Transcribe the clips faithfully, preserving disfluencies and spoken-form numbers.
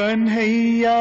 कन्हैया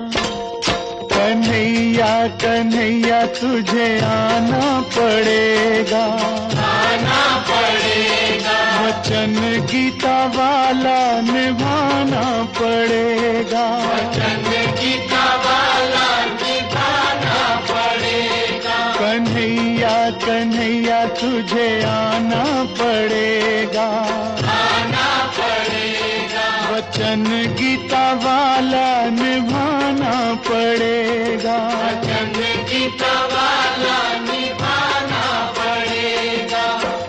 कन्हैया कन्हैया तुझे आना पड़ेगा, आना पड़ेगा। वचन गीता वाला निभाना पड़ेगा, वचन गीता वाला निभाना पड़ेगा। कन्हैया कन्हैया तुझे आना पड़ेगा, आना पड़ेगा। वचन गीता वाला निभाना पड़ेगा, वचन गीता वाला निभाना पड़ेगा।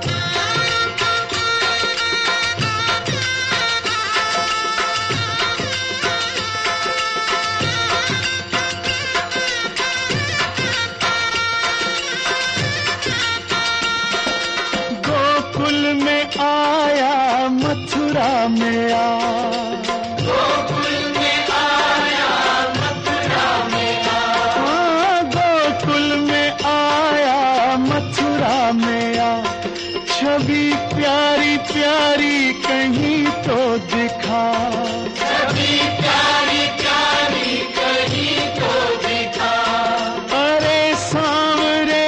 गोकुल में आया मथुरा में आ, गोकुल में आया मथुरा में आ। हाँ, गोकुल में आया मथुरा में आ, छवि प्यारी प्यारी कहीं तो दिखा, छवि प्यारी प्यारी कहीं तो दिखा। अरे सांवरे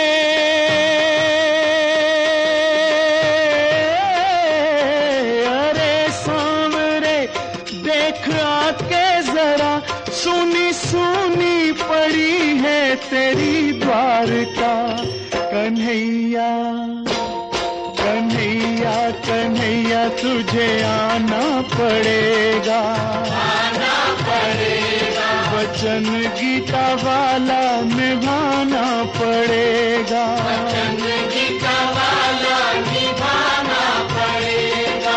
अरे सांवरे देख आके जरा, सुनी सुनी पड़ी है तेरी द्वारका। कन्हैया कन्हैया कन्हैया तुझे आना पड़ेगा, आना पड़ेगा। वचन गीता वाला निभाना पड़ेगा, वचन गीता वाला निभाना पड़ेगा।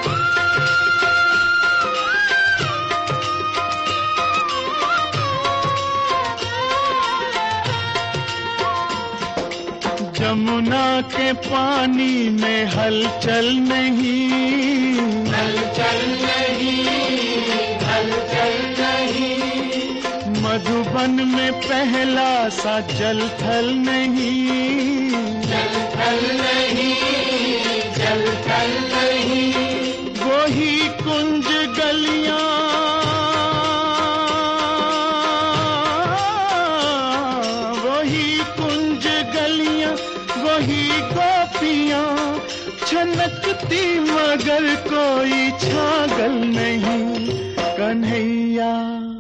जमुना के पानी में हलचल नहीं, हलचल नहीं, हलचल नहीं। मधुबन में पहला सा जल थल नहीं, जल थल नहीं, जल थल नहीं। वही कुंज गलियां वही कुंज गलियां वही गोपियां छनकती मगर कोई छागल नहीं। कन्हैया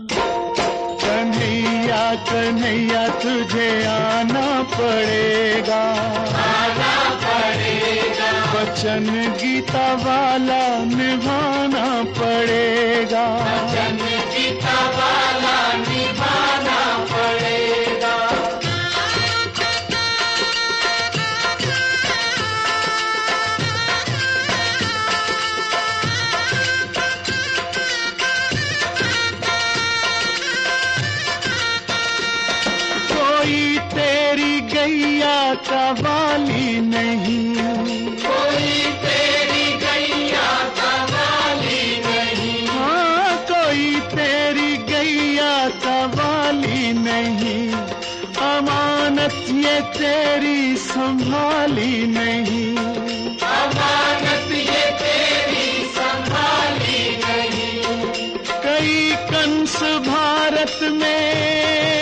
कन्हैया कन्हैया तुझे आना पड़ेगा, आना पड़ेगा। वचन गीता वाला निभाना पड़ेगा, वचन गीता वाला निभाना पड़ेगा। कोई तेरी गैया का वाली नहीं, कोई तेरी गैया का वाली नहीं। हाँ कोई तेरी गैया का वाली नहीं, अमानत ये तेरी संभाली नहीं, अमानत ये तेरी संभाली नहीं। कई कंस भारत में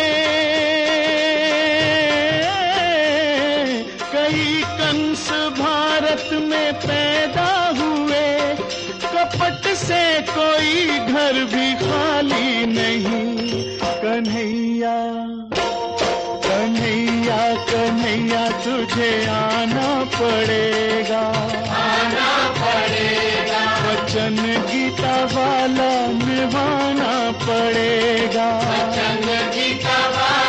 कई कंस भारत में पैदा हुए, कपट से कोई घर भी खाली नहीं। कन्हैया कन्हैया कन्हैया तुझे आना पड़ेगा, आना पड़ेगा। वचन गीता वाला निभाना पड़ेगा, वचन गीता वाला